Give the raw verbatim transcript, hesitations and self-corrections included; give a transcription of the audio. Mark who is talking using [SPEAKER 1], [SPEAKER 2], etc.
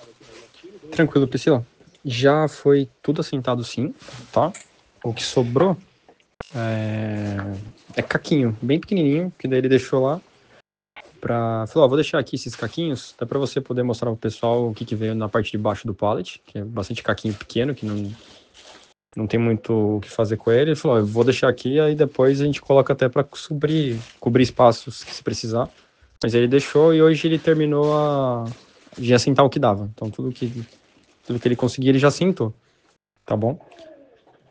[SPEAKER 1] Tranquilo, Priscila. Já foi tudo assentado sim, tá? O que sobrou é, é caquinho, bem pequenininho, que daí ele deixou lá pra... Falou, ó, vou deixar aqui esses caquinhos, dá pra você poder mostrar pro pessoal o que que veio na parte de baixo do pallet, que é bastante caquinho pequeno, que não, não tem muito o que fazer com ele. Ele falou, ó, eu vou deixar aqui, aí depois a gente coloca até pra cobrir, cobrir espaços que se precisar. Mas ele deixou e hoje ele terminou a... de assentar o que dava. Então tudo que, tudo que ele conseguia, ele já assentou. Tá bom?